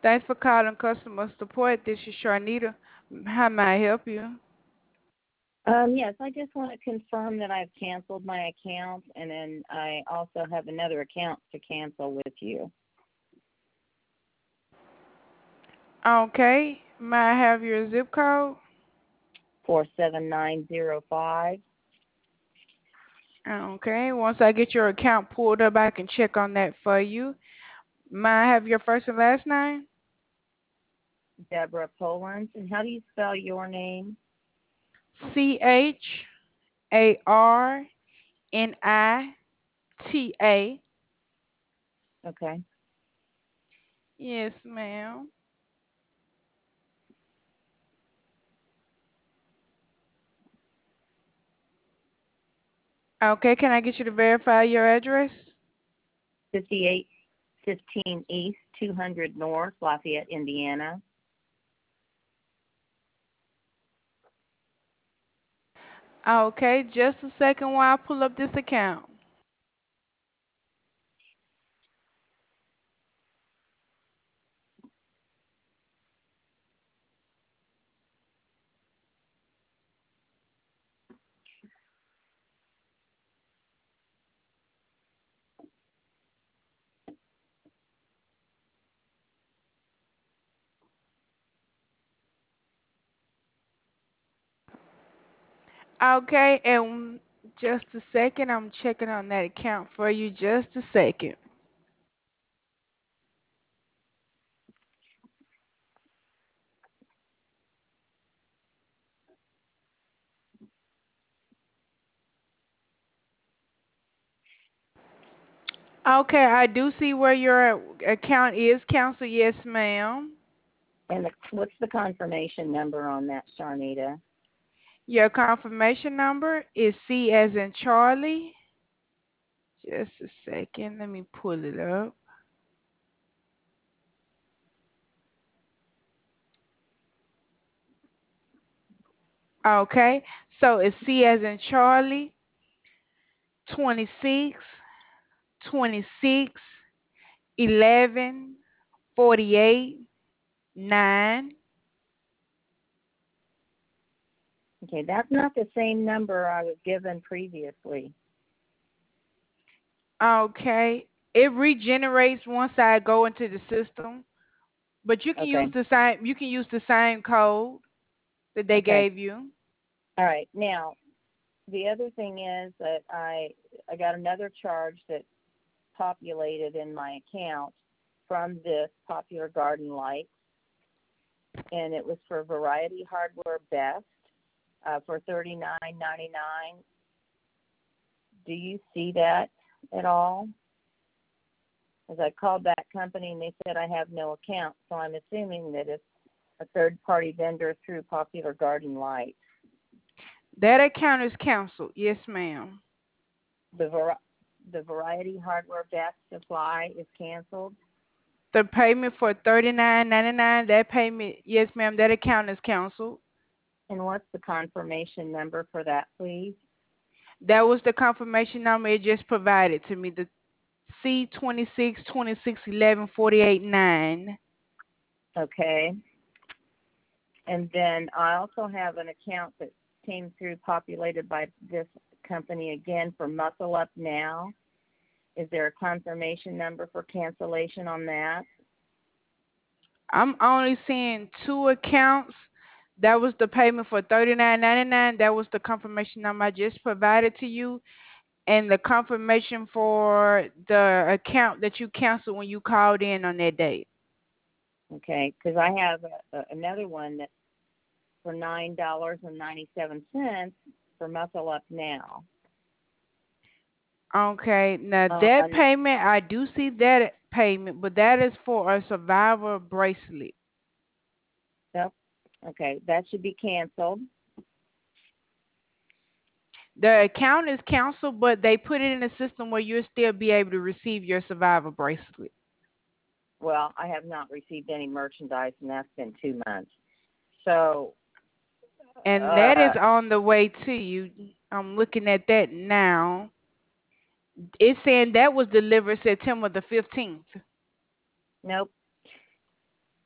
Thanks for calling customer support. This is Sharnita. How may I help you? Yes, I just want to confirm that I've canceled my account, and then I also have another account to cancel with you. Okay. May I have your zip code? 47905. Okay. Once I get your account pulled up, I can check on that for you. May I have your first and last name? Deborah Polans. And how do you spell your name? Charnita. Okay. Yes, ma'am. Okay. Can I get you to verify your address? 5815 East, 200 North, Lafayette, Indiana. Okay. Just a second while I pull up this account. Okay. And just a second. I'm checking on that account for you. Just a second. Okay, I do see where your account is canceled. Yes, ma'am. And what's the confirmation number on that, Sharnita? Your confirmation number is C as in Charlie. Just a second. Let me pull it up. Okay, so it's C as in Charlie, 26, 26, 11, 48, 9. Okay, that's not the same number I was given previously. Okay, it regenerates once I go into the system, but you can use Okay. the same. You can use the same code that they Okay. gave you. All right. Now, the other thing is that I got another charge that populated in my account from this Popular Garden light, and it was for Variety Hardware Best for $39.99. Do you see that at all? As I called that company and they said I have no account, so I'm assuming that it's a third-party vendor through Popular Garden Light. That account is canceled. Yes, ma'am. The the Variety Hardware Best supply is canceled. The payment for 39.99. That payment, yes, ma'am. That account is canceled. And what's the confirmation number for that, please? That was the confirmation number it just provided to me. The C 26 26 11 48 9. Okay. And then I also have an account that came through populated by this company again for Muscle Up Now. Is there a confirmation number for cancellation on that? I'm only seeing two accounts. That was the payment for 39.99. That was the confirmation number I just provided to you, and the confirmation for the account that you canceled when you called in on that date. Okay, because I have another one that's for $9.97 for Muscle Up Now. Okay, now that On payment, I do see that payment, but that is for a survivor bracelet. Yep. Okay, that should be canceled. The account is canceled, but they put it in a system where you'll still be able to receive your survivor bracelet. Well, I have not received any merchandise, and that's been 2 months. So, And that uh, is on the way to you. I'm looking at that now. It's saying that was delivered September the 15th. nope.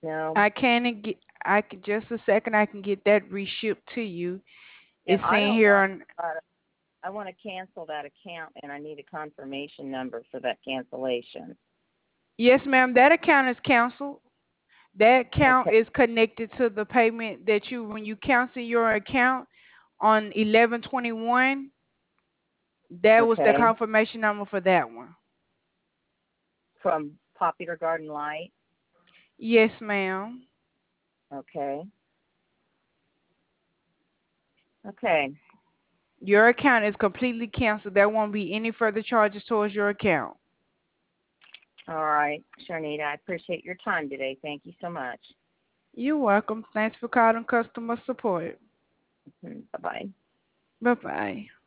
No. I can get. I can just a second. I can get that reshipped to you. Yeah, It's I saying don't here want. on. I want to cancel that account, and I need a confirmation number for that cancellation. Yes, ma'am. That account is canceled. That account Okay. is connected to the payment that you when you cancel your account on 11/21. That was the Okay. confirmation number for that one. From Popular Garden Light. Yes, ma'am. Okay. Okay. Your account is completely canceled. There won't be any further charges towards your account. All right, Sharnita, I appreciate your time today. Thank you so much. You're welcome. Thanks for calling customer support. Bye bye. Bye bye.